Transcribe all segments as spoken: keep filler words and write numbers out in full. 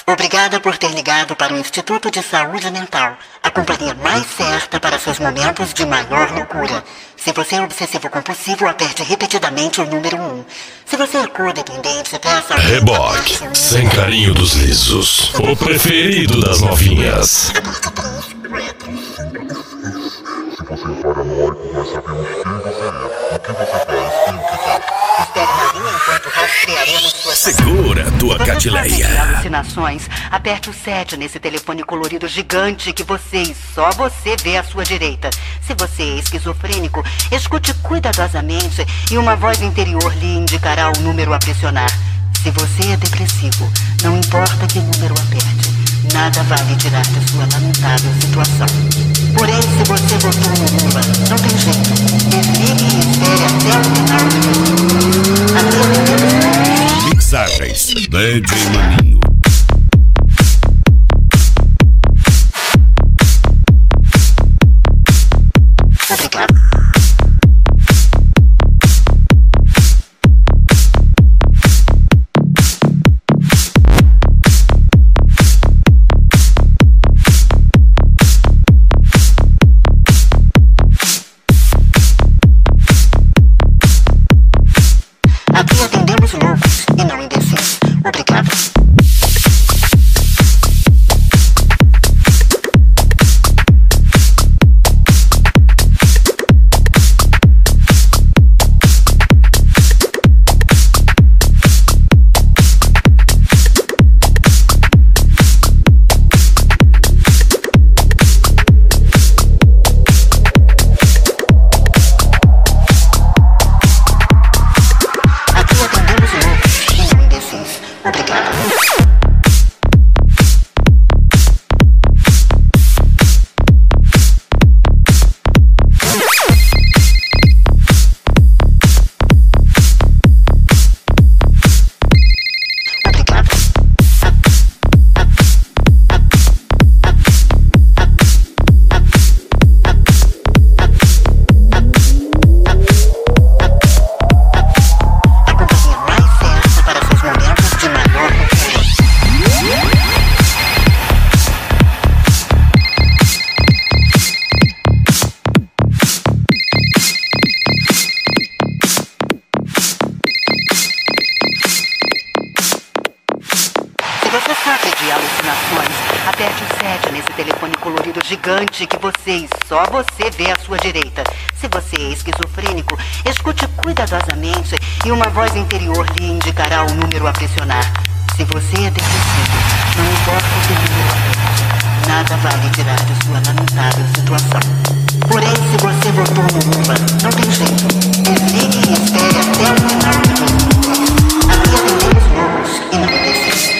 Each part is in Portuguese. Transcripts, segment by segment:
Obrigada por ter ligado para o Instituto de Saúde Mental, a companhia mais certa para seus momentos de maior loucura. Se você é obsessivo compulsivo, aperte repetidamente o número um. Se você é codependente, peça... Reboque, sem carinho dos lisos. O preferido das novinhas. Se você é paranoico, nós sabemos quem você é, o que você faz e o que faz. Espere na linha enquanto rastrearemos sua... Segura tua Se você sofre de catileia. alucinações, aperte o sete nesse telefone colorido gigante que você e só você vê à sua direita. Se você é esquizofrênico, escute cuidadosamente e uma voz interior lhe indicará o número a pressionar. Se você é depressivo, não importa que número aperte, nada vai lhe tirar de sua lamentável situação. Porém, se você votou no Lula, não tem jeito. Desligue e espere até o final de tudo. Aqui atendemos... Mixagens D J Maninho. Obrigado. Aqui atendemos loucos e não imbecis. Obrigado. Aperte o sete nesse telefone colorido gigante que você e só você vê à sua direita. Se você é esquizofrênico, escute cuidadosamente e uma voz interior lhe indicará o número a pressionar. Se você é depressivo, não importa o que número aperte, nada vai lhe tirar de sua lamentável situação. Porém, se você votou no Lula, não tem jeito. Desligue e espere até o final de dois mil e dez. Aqui atendemos loucos e não imbecis.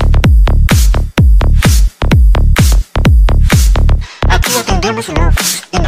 Atendemos loucos.